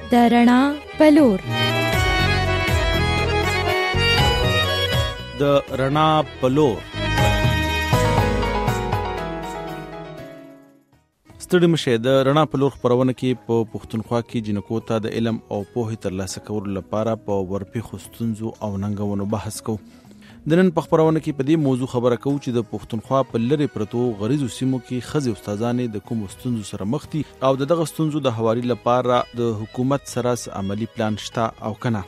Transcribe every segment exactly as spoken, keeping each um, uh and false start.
د رڼا په لور. د رڼا په لور. ستړي مشه. د رڼا په لور خپرونه کې په پښتونخوا کې جنکو ته د علم او پوهې ترلاسه کولو لپاره په ورپېښو ستونزو او ننګونو بحث کوو. د نن په خپرونه کې په دې موضوع خبره کوو چې د پښتونخوا په لرې پرتو غریزو سیمو کې ښځې استادانې د کومو ستونزو سره مخ دي او د دغه ستونزو د هواري لپاره د حکومت سره عملی پلان شته او کنه.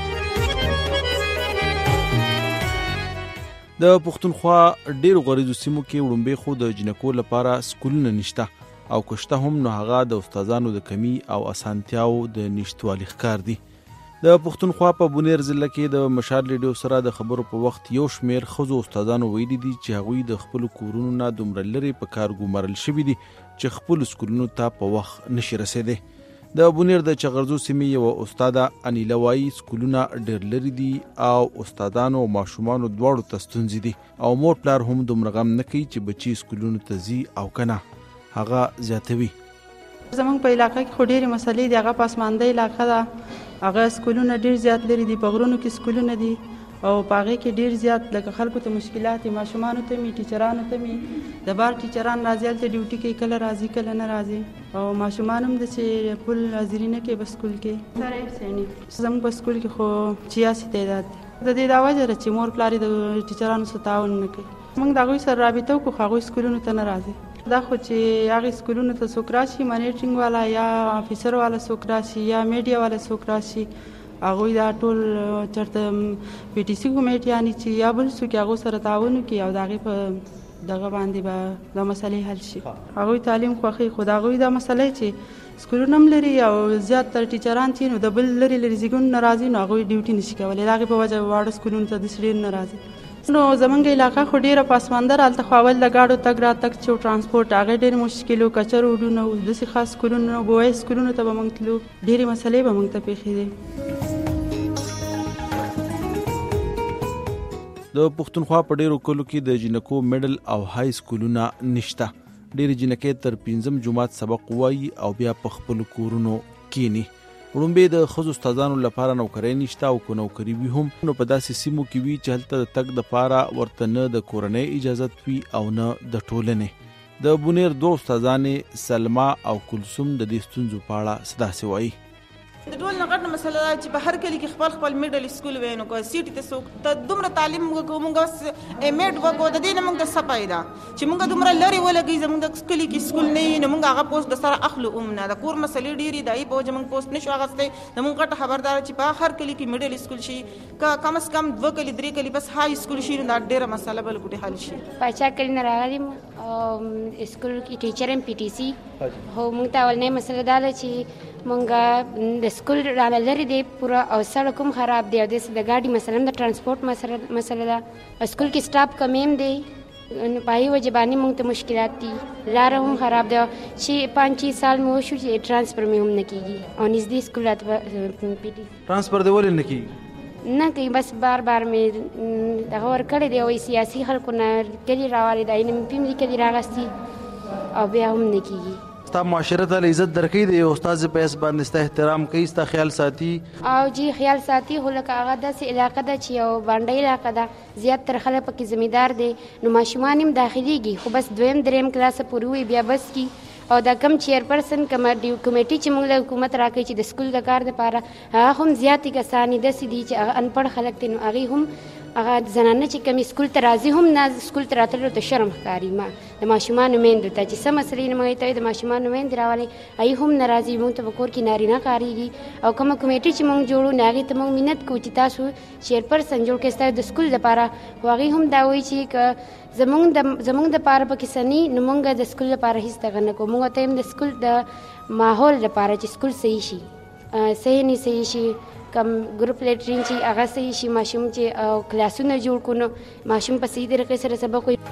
د پښتونخوا ډېرو غریزو سیمو کې وړومبې خو د جنکو لپاره سکولونه نشته او کشته هم نو هغه د استادانو د کمی او اسانتیاو د نشټوالي ښکار دي. د پښتونخوا په بونیر ضلع کې د مشال ریډیو سره د خبرو په وخت یو شمیر ښځو استادانو ویلي دي چې هغوی د خپلو کورونو نه دومره لرې په کار ګومارل شوي دي چې خپلو سکولونو ته په وخت نشي رسېدی. د بونیر د چغرزو سیمې یوه استاده انیله وایي سکولونه ډېر لرې دي او استادانو او ماشومانو دواړو ته ستونزې دي او مور پلار هم دومره غم نه کوي چې بچي سکولونو ته ځي او کنه. هغه زیاتوي زمونږ په علاقه کې خو ډېرې مسلې دي. هغه پسمانده علاقه ده، هغه سکولونه ډېر زیات لري دي، په غرونو کې سکولونه دي او په هغې کې ډېر زیات لکه خلکو ته مشکلات دي. ماشومانو ته مې ټیچرانو ته مې د بار ټیچران راځي هلته ډیوټي کوي، کله راځي کله نه راځي او ماشومان هم داسې پل حاضري نه کوي په سکول کې. سره یې سیني زموږ په سکول کې خو چیاسي تعداد دی. د دې دا وجه ده چې مور پلار یې د ټیچرانو سره تعاون نه کوي. موږ د هغوی سره رابطه وکړو خو هغوی سکولونو ته نه راځي. دا خو چې هغې سکولونو ته څوک راشي مانیټرینګ والا یا افیسر والا څوک راشي یا میډیا والا څوک راشي هغوی دا ټول چېرته پی ټي سي کمیټیانې چې یا بل څوک هغو سره تعاون وکړي او د هغې په دغه باندې به دا مسلې حل شي. هغوی تعلیم خوښوي خو د هغوی دا مسله چې سکولونه هم لري او زیاتره ټیچران چې نو د بل لرې لرې ځایونو نه راځي نو هغوی ډیوټي نشي کولی. د هغې په وجه واړه سکولونو ته داسې ډېر نه راځي. نو زمونږ علاقه خو ډېره پسماندر هلته خو اول د ګاډو تګ راتګ چې ټرانسپورټ هغې ډېر مشکل و، کچه روډونه و، داسې خاص سکولونه و، بوایي سکولونو ته به موږ تلو، ډېرې مسلې به موږ ته پېښېدې. د پښتونخوا په ډېرو کلو کې د جنکو میډل او های سکولونه نشته. ډېرې جنکې تر پنځم جماعت سبق وایي او بیا په خپلو کورونو کینی. وړومبې د ښځو استادانو لپاره نوکرۍ نشته او که نوکري وي هم نو په داسې سیمو کې وي چې هلته د تګ دپاره ورته نه د کورنۍ اجازت وي او نه د ټولنې. د بونیر دوه استادانې سلما او کلثوم د دې ستونزو په اړه څه داسې وایي. د ټول نه غټه مسله ده چې په هر کلي کې خپل خپل میډل سکول وي نو که سیټي ته څوک ته دومره تعلیم وکړو موږ بس میډ وکړو د دې نه موږ ته څه پیدا چې موږ دومره لرې ولګوي زموږ د کلي کې سکول نه وي نو موږ هغه پوسټ د سره اخلو هم نه. د کور مسلې ډېرې د هغې په وجه موږ پوسټ نه شو اخیستی. زموږ غټه خبردار چې په هر کلي کې میډل سکول شي که کم از کم دوه کلي درې کلي بس های سکول شي نو دا ډېره مسله بل ګوټې حل شي. پاچا کلي نه راغلي سکول کې ټیچر یم پی ټي سي خو موږ ته اولنۍ مسله دا ده چې مونږ د سکول رانه لرې دی پوره او سړک هم خراب دی او داسې د ګاډي مثلا د ټرانسپورټ مسله ده. سکول کې سټاف کمی هم دی نو په هغې وجه باندې مونږ ته مشکلات دي. لاره هم خراب ده چې پانچ چھ سال مې وشو چې ټرانسفر مې هم نه کېږي او نږدې سکول راته پی ټي ټرانسفر دی ولې نه کېږي؟ نه کوي بس بار بار مې دغه ورکړی دی او سیاسي خلکو نه کلي راوالي دا یعنې مې پې مې کلي راغستي او بیا هم نه کېږي. ستا معاشره ته عزت درکوي د یو استاد په حیث باندې ستا احترام کوي ستا خیال ساتي او جی خیال ساتي خو لکه هغه داسې علاقه ده چې یو بانډۍ علاقه ده زیات تر خلک پکې زمیندار دی نو ماشومان هم داخلېږي خو بس دویم دریم کلاسه پورې وي بیا بس کی او دا کم چیرپرسن کمیټي چې موږ له حکومت راکوي چې د سکول د کار دپاره هغه هم زیاتې کسانې داسې دي چې هغه انپړ خلک دي نو هغې هم هغه زنانه چې کمې سکول ته راځي هم نه سکول ته راتللو ته شرم ښکاري ما د ماشومانو میندو ته چې څه مسلې نه موږ ته وایي د ماشومانو میندې راولئ هغې هم نه راځي موږ ته په کور کې نارینه کارېږي او کومه کمیټي چې موږ جوړو نو هغې ته موږ منت کوو چې تاسو چیرپرسن جوړ کړئ ستاسو د سکول دپاره خو هغې هم دا وایي چې که زمونږ د زمونږ دپاره پکې څه ني نو موږ د سکول لپاره هېڅ دغه نه کوو. موږ ته هم د سکول د ماحول لپاره چې سکول صحیح شي صحیح نه صحیح شي کم ګروپ لیټرین چې هغه صحیح شي ماشوم چې کلاسونه جوړ کړو نو ماشوم په صحیح طریقې سره سبق وایي.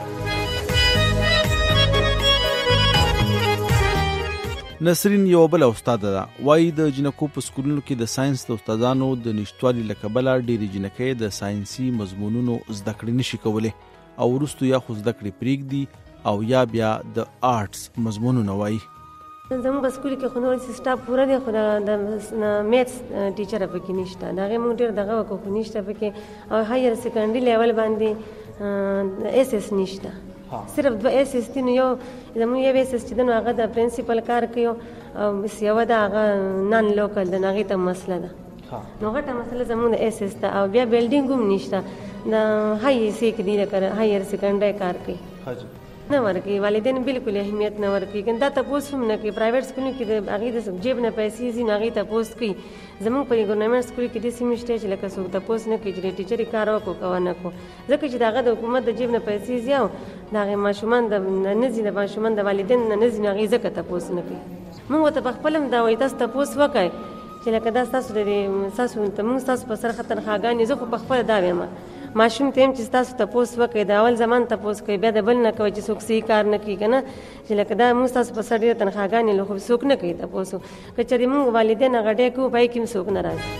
نسرین یو بل استاده ده وایي د جنکو په سکولونو کې د ساينس د استادانو د نشټوالي له کبله ډېرې جنکۍ د ساينسي مضمونونو زده کړې نشي کولی او وروستو یا خو زده کړې پرېږدي او یا بیا د آرټس مضمونونه وایي. زموږ په سکول کې خو نور سټاف پوره دی، خو د میتھس ټیچر پکې نشته، د هغې موږ ډېر دغه وکړو خو نشته پکې. او هایر سیکنډري لیول باندې ایس ایس نشته، صرف دوه ایس ایس دي. نو یو زموږ یو ایس ایس چې دی نو هغه د پرنسپل کار کوي، او بس یوه ده هغه نان لوکل ده، نو هغې ته مسله ده. نو غټه مسله زموږ د ایس ایس ده. او بیا بلډینګ هم نشته، د هاي سی کې دی لکه هایر سیکنډري کار کوي نه ورکوي، والدین بالکل اهمیت نه ورکوي. کنه دا تپوس هم نه کوي. پرایویټ سکولونو کې د هغې د جیب نه پیسې ځي نو هغې تپوس کوي. زموږ په ګورنمنټ سکول کې داسې هم شته چې لکه څوک تپوس نه کوي چې د ټیچرې کار وکړو که ونه کړو، ځکه چې د هغه د حکومت د جیب نه پیسې ځي او د هغې ماشومان د نه ځي، د ماشومان د والدین نه نه ځي، نو هغې ځکه تپوس نه کوي. موږ ورته په خپله هم دا وایي تاسو تپوس وکړئ چې لکه دا ستاسو د ستاسو موږ ستاسو په سر ښه تنخواګانې، زه خو په خپله دا وایم ماشوم ته هم چې ستاسو تپوس وکړئ، د اول زمان تپوس کوئ، بیا د بل نه کوئ چې څوک صحیح کار نه کوي که نه، چې لکه دا موږ ستاسو په سر ډېره تنخواګانې لرو خو څوک نه کوي تپوس. که چېرې موږ والدین هغه ډی کوو په هغې کې هم څوک نه راځي.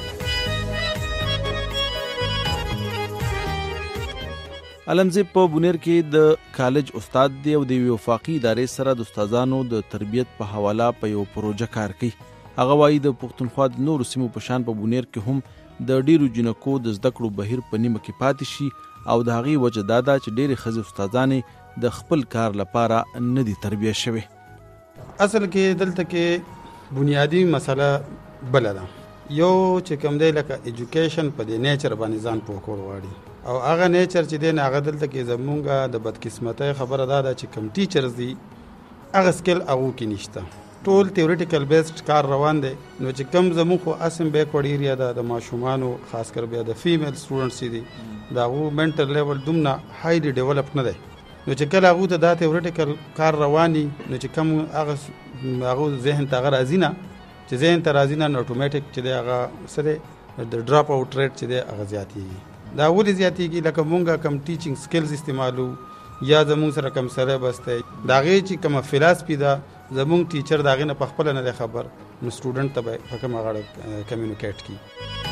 علمزی په بونیر کې د کالج استاد دی او د یوې وفاقي ادارې سره د استادانو د تربیت په حواله په یو پروژه کار کوي. هغه وایي د پښتونخوا د نورو سیمو په شان په بونیر کې هم د ډیرو جنکو د زده کړو بهیر په نیمه کې پاتې شي، او د هغې وجه دا ده چې ډېرې ښځې استادانې د خپل کار لپاره نه دي تربیه شوې. اصل کې دلته کې بنیادی مسله بله ده، یو چې کوم دی لکه ایجوکیشن په دې نیچر باندې ځان پوه کول غواړي، او هغه نیچر چې دی نه هغه دلته کې زمونږ د بدقسمتۍ خبره دا ده چې کوم ټیچرز دي هغه سکل هغو کې نشته، ټول تیوریټیکل بیسډ کار روان دی. نو چې کم زموږ خو اسم بیکورډ ایریا ده، د ماشومانو خاص کر بیا د فیمیل سټوډنټس دي د هغو منټل لیول دومره هایلی ډیولپ نه دی، نو چې کله هغو ته دا تیوریټیکل کار رواني نو چې کم هغه هغو ذهن ته هغه راځي نه، چې ذهن ته راځي نه نو اټومیټک چې دی هغه څه دی د ډراپ آوټ ریټ چې دی هغه زیاتېږي. دا ولې زیاتېږي؟ لکه مونږ کم ټیچینګ سکلز استعمالو یا زمونږ سره کم سلیبس دی، د هغې چې کومه فلاسفي ده زمونږ ټیچر د هغې نه په خپله نه دی خبر، نو سټوډنټ ته به په کومه غاړه کمیونیکیټ کړي.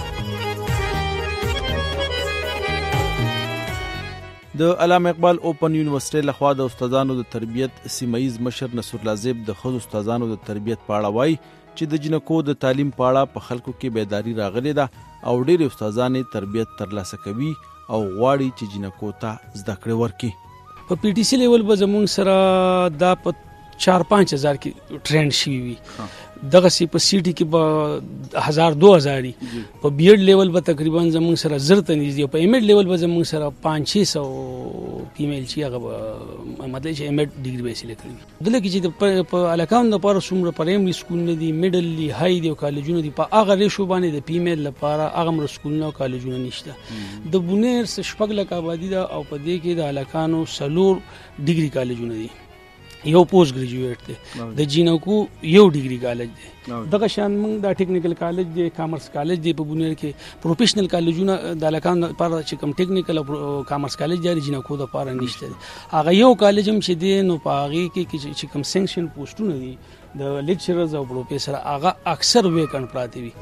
د علامه اقبال اوپن یونیورسټۍ لخوا د استادانو د تربیت سیمه‌ییز مشر نصرالله زیب د ښځو استادانو د تربیت په اړه وایي چې د جنکو د تعلیم په اړه په خلکو کې بیداري راغلې ده، او ډېرې استادانې تربیت ترلاسه کوي او غواړي چې جنکو ته زده کړې ورکړي. په پی ټی سی لیول به زمونږ سره دا په چار پانچ هزار کې ټرینډ شوي وي، دغه سی په سی ټي کې به هزار دو هزاري، په بی ایډ لیول به تقریبا زمونږ سره زر ته نږدې، او په ایم ایډ لیول به زمونږ سره پانچ چھ سو فیمیل چې هغه مطلب چې ایم ایډ ډیګري به حاصله کړي. دلته کې چې په علاقاو دپاره څومره پرایمري سکولونه دي، میډل دي، های دي او کالجونه دي، په هغه ریشو باندې د فیمیل لپاره هغه مر سکولونه او کالجونه نشته. د بونیر شپږ لک آبادي ده او په دې کې د علاقانو څلور ډیګري کالجونه دي، یو پوسټ ګریجویټ دی، د جینکو یو ډیګري کالج دی، دغه شان موږ د ټیکنیکل کالج دی، کامرس کالج دی په بونیر کې، پروفیشنل کالجونه د علاقانو لپاره چې کوم ټیکنیکل او کامرس کالج دی جینکو د لپاره نشته. هغه یو کالج هم چې دی نو په هغې کې چې کوم سینکشن پوسټونه دي د لیکچررز او پروفیسر هغه اکثر ویکن پراته وي.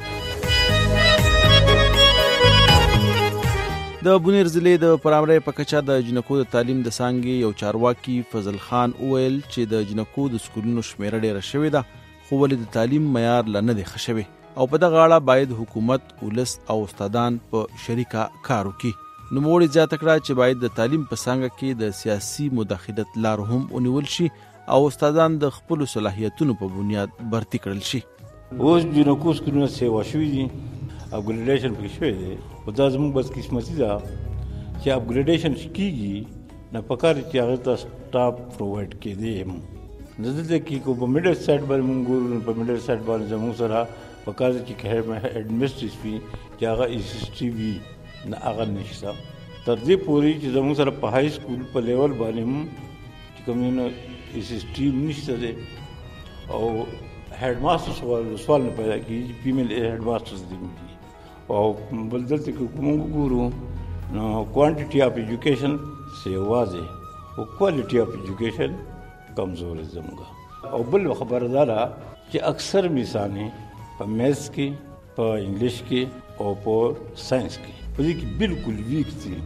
د بونیر ضلع د پرامرۍ په کچه د جنکو د تعلیم د څانګې یو چارواکي فضل خان وویل چې د جنکو د سکولونو شمیره ډیره شوې ده، خو ولې د تعلیم معیار لا نه دی ښه شوی، او په دغه اړه باید حکومت، ولس او استادان په شریکه کار وکړي. نوموړي زیاته کړه چې باید د تعلیم په څانګه کې د سیاسي مداخلت لار هم ونیول شي او استادان د خپلو صلاحیتونو په بنیاد برتي کړل شي. اوس جنکو سکولونه سیوا شوي دي، اپګریډیشن پکې شوی دی، خو دا زموږ بدقسمتي ده چې اپګریډیشن کېږي نه پکار چې هغه ته سټاف پرووایډ کېدی هم نه. دلته کې کو په میډل سایډ باندې موږ ګورو، په میډل سایډ باندې زموږ سره پکار چې ایډمنسټریټیو وي چې هغه ایسسټي وي، نه هغه نشته. تر دې پورې چې زموږ سره په های سکول په لیول باندې هم چې کوم نه ایسسټي نشته دی، او هیډ ماسټر سوال سوال نه پیدا کېږي، فیمیل هیډ ماسټرز دي. او بل دلته کې موږ ګورو نو کوانټیټي اف ایجوکیشن سیوا دی او کوالټي اف ایجوکیشن کمزور زموږ. او بل خبره دا ده چې اکثر مثانې په میث کې، په انګلیش کې او په ساينس کې په دې کې بالکل ویک دي.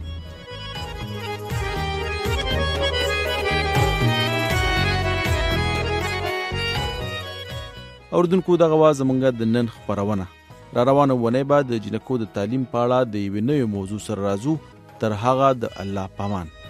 اوردونکو دغه وا زمونږ د نن خپرونه را روانه ونې به د جنکو د تعلیم په اړه د یوې نوې موضوع سره راځو. تر هغه د الله پامان.